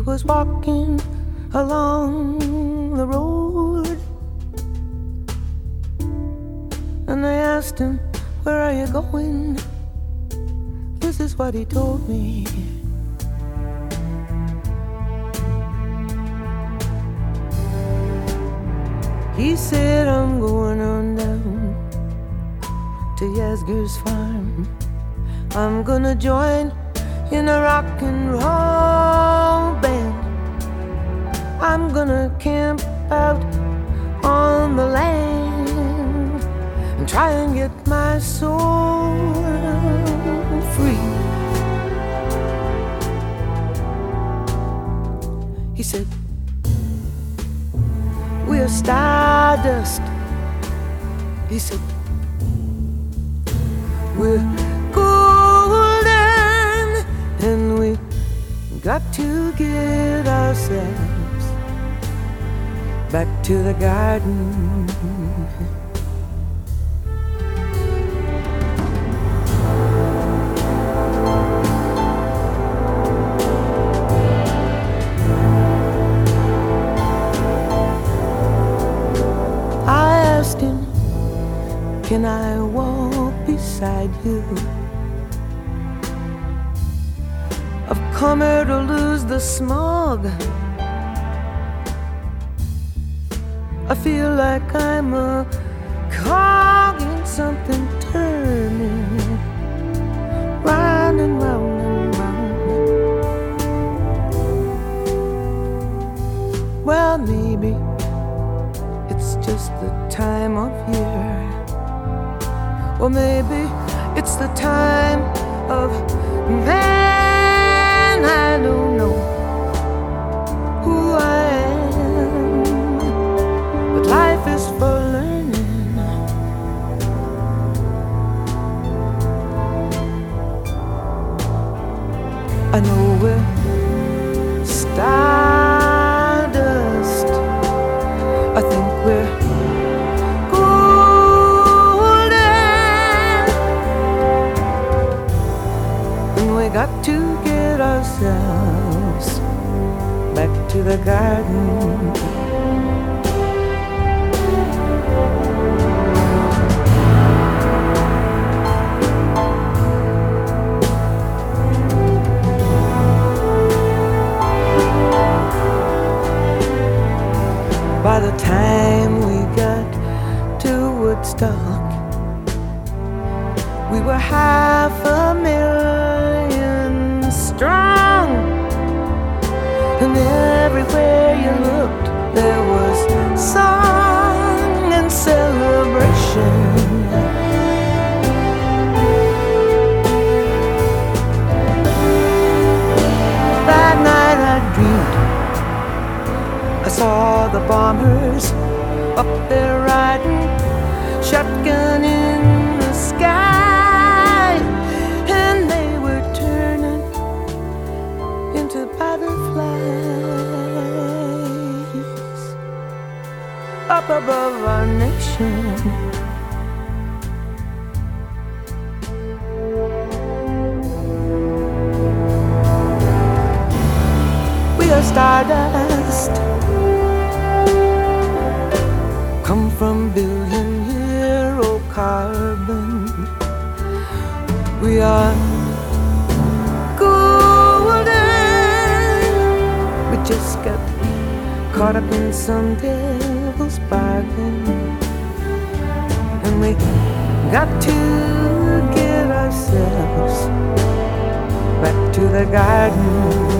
was walking along the road, and I asked him, "Where are you going?" This is what he told me. He said, "I'm going on down to Yasgur's farm. I'm gonna join in a rock and roll band. I'm gonna camp out on the land and try and get my soul free." He said, "We're stardust." He said, "We're golden, and we got to get ourselves back to the garden." I asked him, "Can I walk beside you? I've come here to lose the smog. I feel like I'm a cog in something turning round and round and round." Well, maybe it's just the time of year, or maybe it's the time of man. I don't know who I am, but life is for learning. I know we're stardust. I think we're golden, and we got to get ourselves back to the garden. By the time we got to Woodstock, we were 500,000 strong, and everywhere you looked there was song and celebration. That night I dreamed I saw the bombers up there riding shotgun in the sky, and they were turning into butterflies up above our nation. We are stardust, come from billion-year old carbon. We are golden. We just got caught up in some devil's bargain, and we got to get ourselves back to the garden.